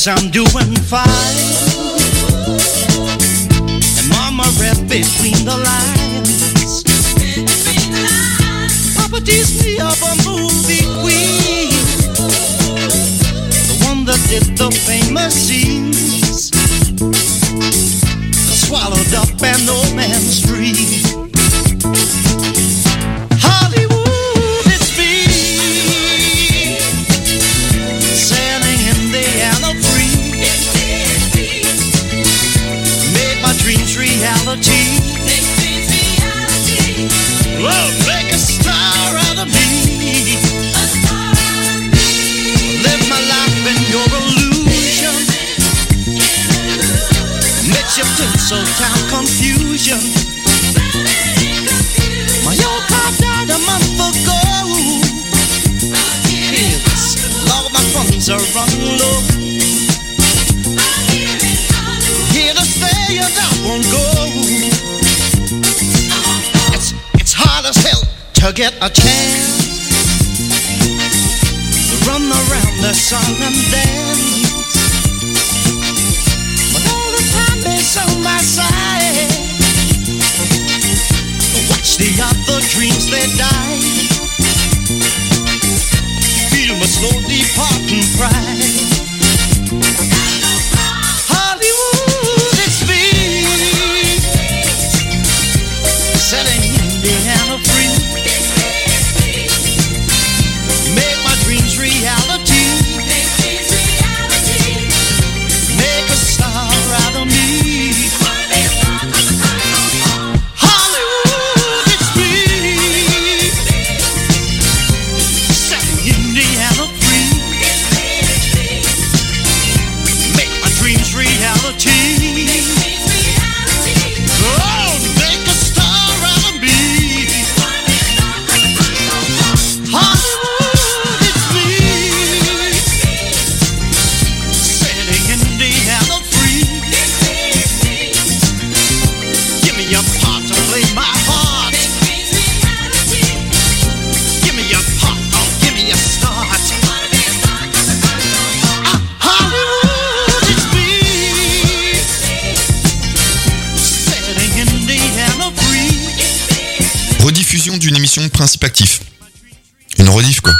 Yes, I'm doing fine. And Mama read between the lines. Papa teased me of a movie queen, the one that did the famous scenes, that swallowed up an old man's dream. Hollywood, it's me, sailing in the Anna free. Made my dreams reality. Whoa, make a star out of me. Live my life in your illusion. Makes you feel so town confusion. My old car died a month ago. Yes, all my funds are running low. Here to stay and I won't go. It's hard as hell to get a chance to run around the song and dance, but all the time is on my side. Watch the other dreams they die. Feel my slow departing pride. Hollywood, it's me, setting Indiana free. Make my dreams reality. Make a star out of me. Hollywood, it's me, setting Indiana free. Make my dreams reality. Oh, make a star out of me. Hollywood, it's me, setting Indiana free. Give me a part to play my heart. Give me a part, oh, give me a start. Hollywood, it's me, setting Indiana free. Rediffusion d'une émission de Principe Actif. Une rediff quoi.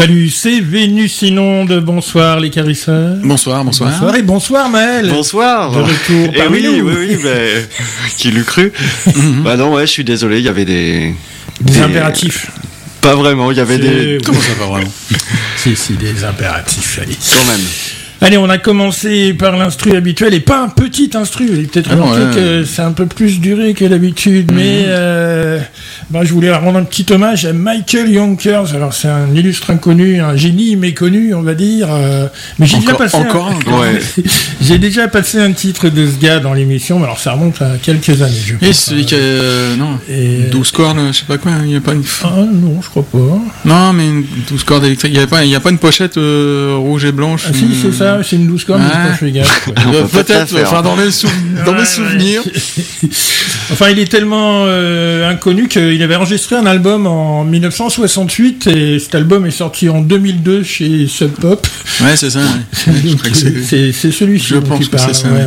Salut, c'est Vénus Inonde. Bonsoir les carisseurs. Bonsoir. Bonsoir et bonsoir Maël. Bonsoir. De retour parmi nous. Oui, qui l'eût cru. Bah non, ouais, je suis désolé, il y avait des impératifs. Pas vraiment, il y avait des... Comment ça, pas vraiment? Si, des impératifs, allez. Quand même. Allez, on a commencé par l'instru habituel et pas un petit instru. Vous avez peut-être remarqué que c'est un peu plus duré que d'habitude, mais je voulais rendre un petit hommage à Michael Yonkers. Alors c'est un illustre inconnu, un génie méconnu, on va dire. Mais j'ai déjà passé j'ai déjà passé un titre de ce gars dans l'émission. Mais alors ça remonte à quelques années. Je et celui qui a 12 cordes, je sais pas quoi. Il n'y a pas une. Ah non, je crois pas. Non, mais 12 cordes électriques. Il y a pas une pochette rouge et blanche. Ah si, c'est ça. C'est une 12 cordes, mais je fais gaffe. Peut-être, enfin dans mes souvenirs. Enfin, il est tellement inconnu qu'il avait enregistré un album en 1968 et cet album est sorti en 2002 chez Sub Pop. Ouais, c'est ça. Ouais. C'est celui-ci. Je pense que c'est ça. Ouais.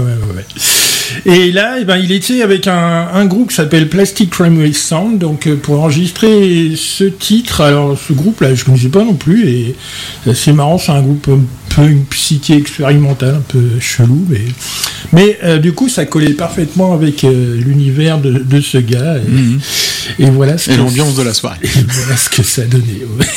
Et là, il était avec un groupe qui s'appelle Plastic Tramway Sound, donc pour enregistrer ce titre. Alors, ce groupe-là, je ne connaissais pas non plus, et c'est assez marrant, c'est un groupe un peu une psyché expérimentale, un peu chelou, mais du coup, ça collait parfaitement avec l'univers de ce gars, et voilà ce et l'ambiance de la soirée. Et voilà ce que ça donnait. Ouais.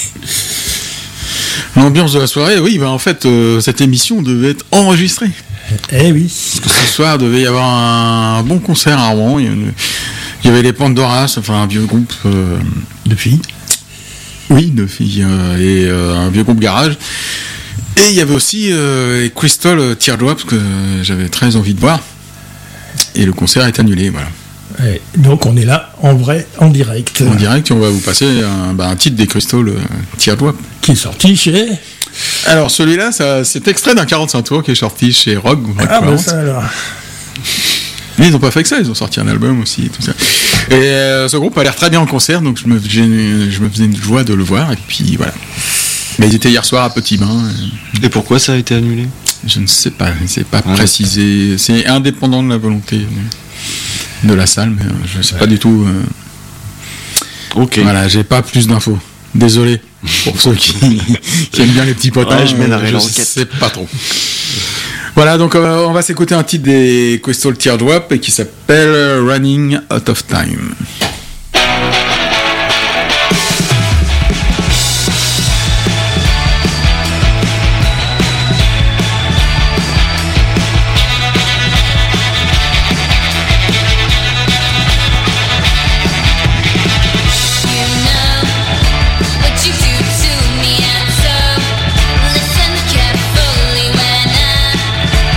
L'ambiance de la soirée, oui, en fait, cette émission devait être enregistrée. Eh oui. Parce que ce soir, devait y avoir un bon concert à Rouen. Il y avait les Pandoras, enfin un vieux groupe de filles. Oui, de filles et un vieux groupe garage. Et il y avait aussi Crystal Teardrops que j'avais très envie de voir. Et le concert est annulé, voilà. Ouais, donc on est là en vrai, en direct. En direct, et on va vous passer un titre des Crystal Teardrops. Qui est sorti chez... Alors celui-là, c'est extrait d'un 45 tours qui est sorti chez Rock. Ah bah ça alors. Mais ils n'ont pas fait que ça, ils ont sorti un album aussi et tout ça. Et ce groupe a l'air très bien en concert, donc je me faisais une joie de le voir, et puis voilà. Mais ils étaient hier soir à Petit Bain. Et pourquoi ça a été annulé ? Je ne sais pas, c'est pas précisé. C'est indépendant de la volonté de la salle, mais je ne sais pas du tout. Ok. Voilà, j'ai pas plus d'infos. Désolé pour ceux qui aiment bien les petits potins. Je mènerai l'enquête. Je sais pas trop. Voilà, donc on va s'écouter un titre des Crystal Teardrop qui s'appelle Running Out of Time.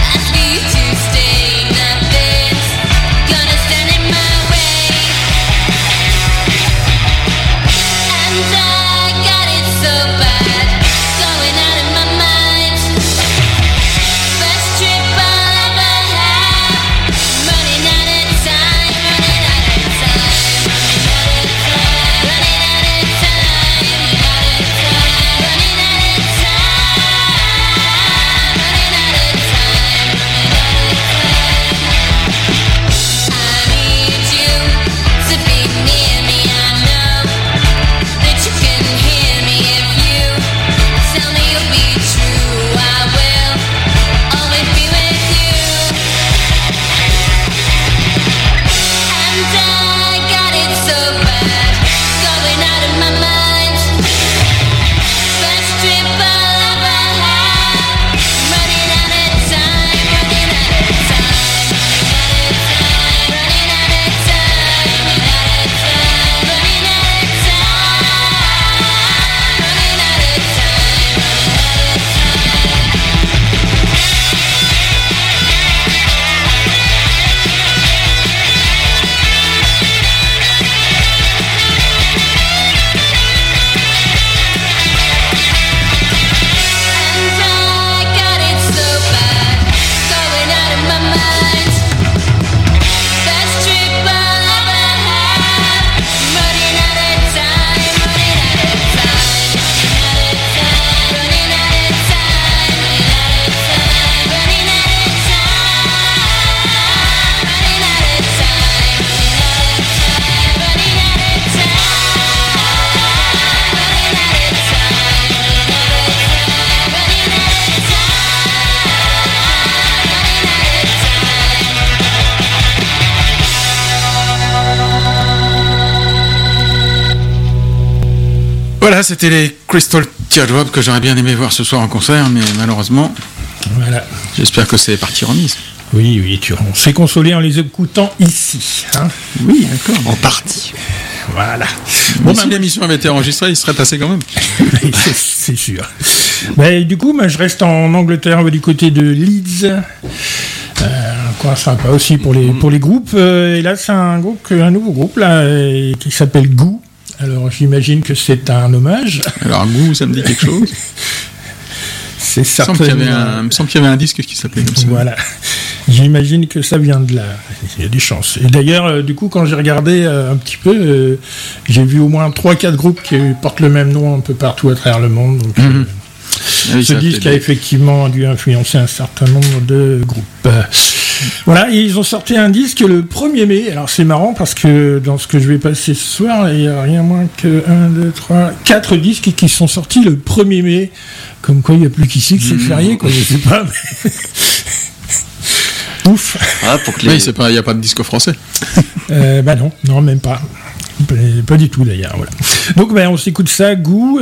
Gonna stand in my way. Voilà, c'était les Crystal Teardrop que j'aurais bien aimé voir ce soir en concert, mais malheureusement, Voilà. j'espère que c'est parti remise. Oui, on s'est consolé en les écoutant ici. Hein. Oui, d'accord. En partie. Voilà. Bon, si l'émission avait été enregistrée, il serait passé quand même. c'est sûr. Du coup, je reste en Angleterre, du côté de Leeds. Quoi sympa aussi pour les groupes. Et là, c'est un nouveau groupe là, qui s'appelle Goo. Alors, j'imagine que c'est un hommage. Alors, Goo, ça me dit quelque chose. C'est certain. Il me semble qu'il y avait un disque qui s'appelait comme ça. Voilà. J'imagine que ça vient de là. Il y a des chances. Et d'ailleurs, du coup, quand j'ai regardé un petit peu, j'ai vu au moins 3-4 groupes qui portent le même nom un peu partout à travers le monde. Donc, ce disque a effectivement dû influencer un certain nombre de groupes. Voilà, et ils ont sorti un disque le 1er mai. Alors c'est marrant parce que dans ce que je vais passer ce soir, il n'y a rien moins que 4 disques qui sont sortis le 1er mai. Comme quoi il n'y a plus qu'ici que c'est férié, quoi, je sais pas. Mais... Ouf. Ah, pour que oui, il n'y a pas de disque français. Non, même pas. Pas du tout d'ailleurs. Voilà. Donc on s'écoute ça, Goo.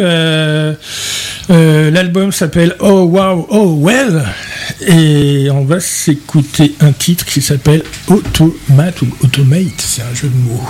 L'album s'appelle Oh Wow Oh Well et on va s'écouter un titre qui s'appelle Automate ou Automate, c'est un jeu de mots.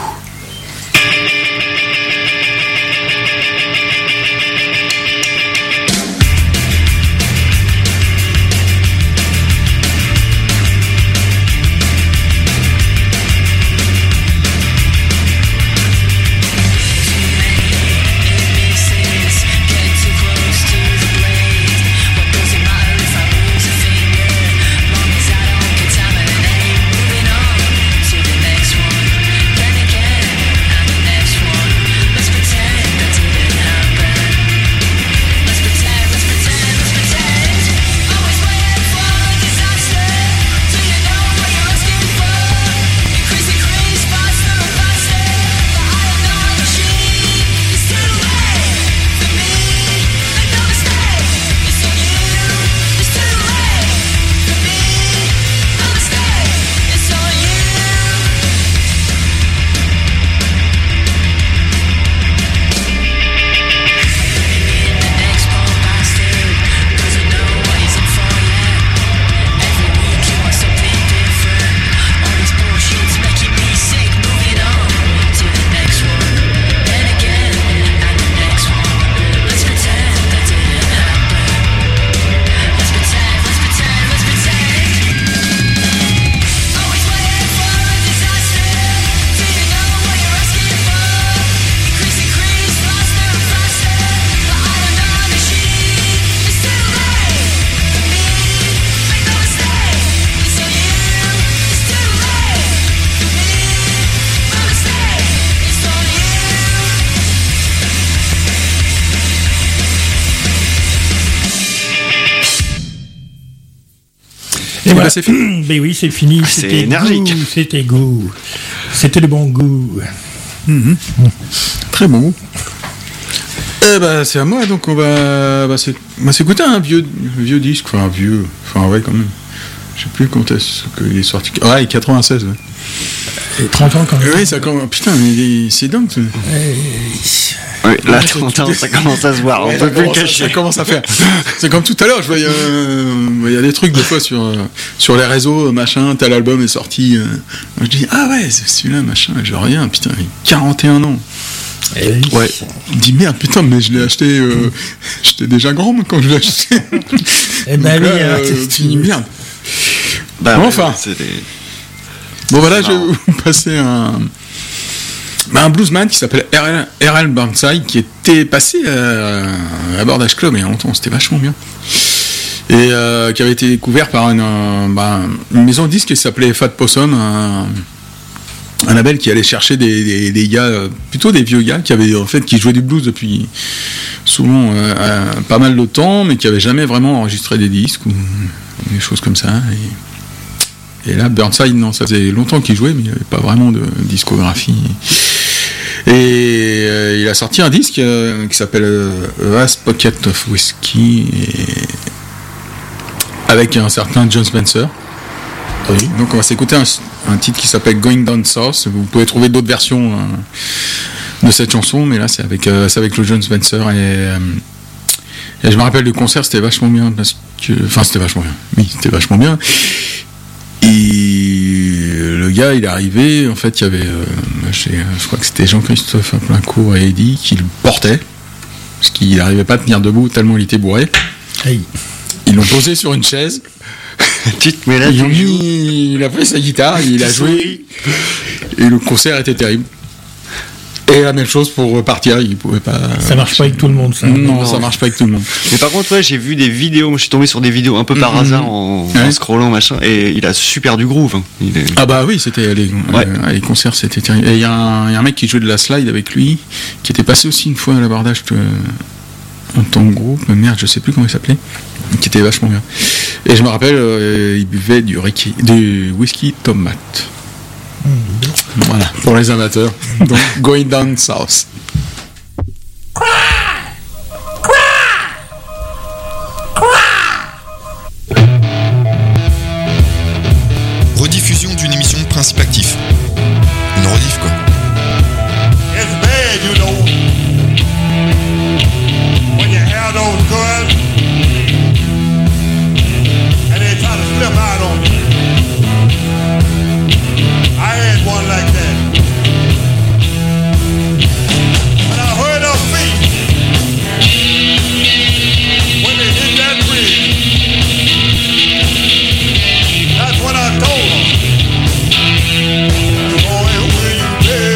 Et voilà, c'est fini. Mais oui, c'est fini. C'est énergique. C'était goût. C'était le bon goût. Très bon. C'est à moi, donc on va s'écouter un vieux disque, enfin ouais quand même. Je sais plus quand est-ce qu'il est sorti. Ouais, 96. Ouais. Et 30 ans quand même. Oui, ça commence. Putain, mais c'est dingue. Oui, là, 30 ans, ça commence à se voir. On peut plus cacher. Ça commence à faire. C'est comme tout à l'heure. Je vois, il y a des trucs des fois sur les réseaux, machin. Tel album est sorti. Je dis ouais, c'est celui-là, machin. Je reviens. Putain, il a 41 ans. Ouais. Je dis merde, putain, mais je l'ai acheté. J'étais déjà grand moi, quand je l'ai acheté. Merde. Enfin. Bon voilà, je vais vous passer un bluesman qui s'appelle R.L. Burnside, qui était passé à Bordage Club il y a longtemps, c'était vachement bien. Et qui avait été découvert par une maison de disques qui s'appelait Fat Possum, un label qui allait chercher des gars, plutôt des vieux gars, qui jouaient du blues depuis souvent pas mal de temps, mais qui n'avaient jamais vraiment enregistré des disques ou des choses comme ça. Et là, Burnside, non, ça faisait longtemps qu'il jouait, mais il n'y avait pas vraiment de discographie. Et il a sorti un disque qui s'appelle Vast Pocket of Whiskey, avec un certain John Spencer. Oui. Donc on va s'écouter un titre qui s'appelle Going Down South. Vous pouvez trouver d'autres versions de cette chanson, mais là c'est avec le John Spencer et je me rappelle du concert, c'était vachement bien parce que, enfin c'était vachement bien. Oui, c'était vachement bien. Et le gars, il est arrivé, en fait, il y avait, je crois que c'était Jean-Christophe Plaincourt et Eddie qui le portaient parce qu'il n'arrivait pas à tenir debout tellement il était bourré. Hey. Ils l'ont posé sur une chaise. Il a pris sa guitare, il a joué et le concert était terrible. Et la même chose pour repartir, il pouvait pas. Ça marche pas avec tout le monde, ça. Non, ça marche pas avec tout le monde. Mais par contre, ouais, j'ai vu des vidéos, je suis tombé sur des vidéos un peu par hasard en scrollant, machin, et il a super du groove. Hein. Ah bah oui, c'était les concerts, c'était terrible. Et il y a un mec qui jouait de la slide avec lui, qui était passé aussi une fois à l'abordage en tant que groupe, merde, je sais plus comment il s'appelait, qui était vachement bien. Et je me rappelle, il buvait du whisky tomate. Voilà, pour les amateurs. Donc, Going Down South. Rediffusion d'une émission de Principe Actif. Une rediff, quoi. It's bad, you know. When your hair don't good and they try to slip out on you. I had one like that. When I heard her feet, when they hit that bridge, that's when I told her, boy, will you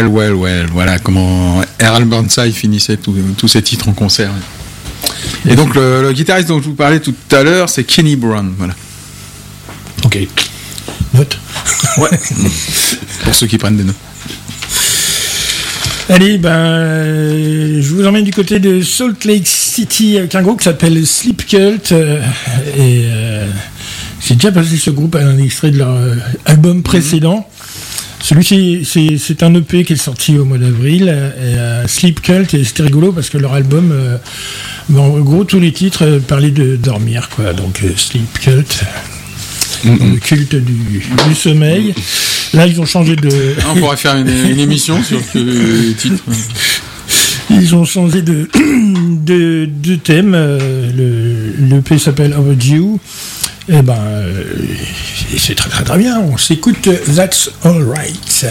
Well, voilà comment Harold Burnside finissait tous ses titres en concert. Et donc le guitariste dont je vous parlais tout à l'heure, c'est Kenny Brown, voilà. Ok. Note. Ouais. Pour ceux qui prennent des notes. Allez, je vous emmène du côté de Salt Lake City avec un groupe qui s'appelle Sleep Cult. J'ai déjà passé ce groupe à un extrait de leur album précédent. Celui-ci, c'est un EP qui est sorti au mois d'avril, Sleep Cult, et c'était rigolo parce que leur album, en gros, tous les titres parlaient de dormir, quoi. Donc, Sleep Cult, le culte du sommeil. Là, ils ont changé de... On pourrait faire une émission sur ce titre. Ils ont changé de thème. Le EP s'appelle Overdue. Et c'est très très très bien. On s'écoute That's Alright.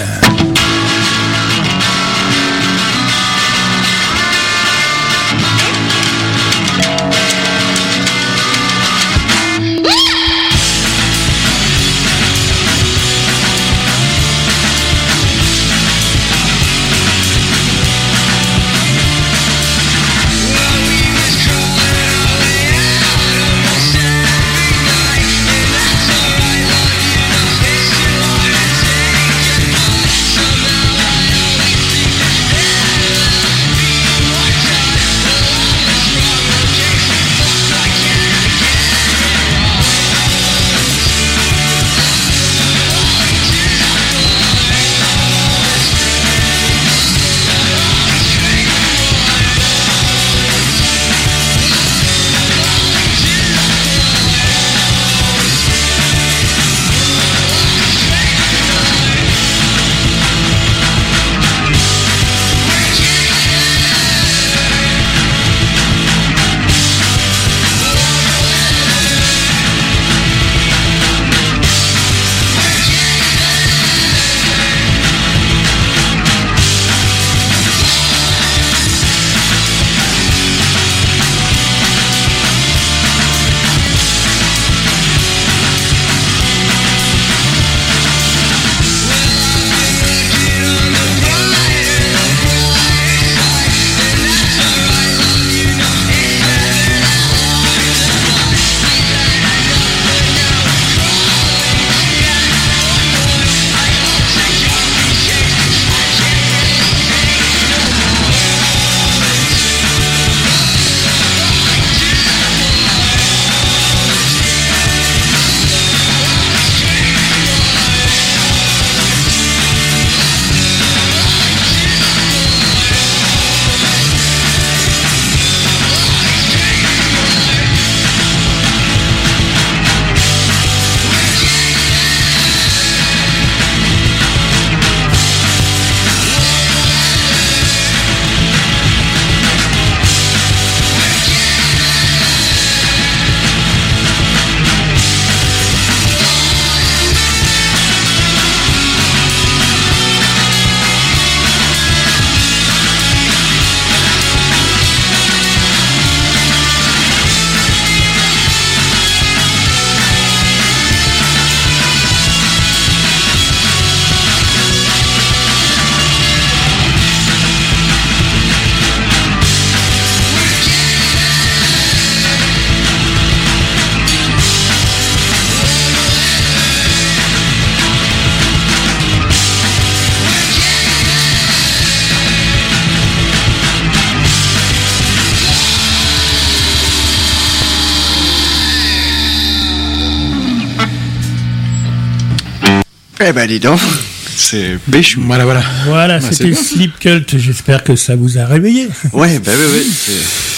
Eh ben, dis donc, c'est péchu. Voilà, c'était Sleep Cult. J'espère que ça vous a réveillé. Ouais, oui.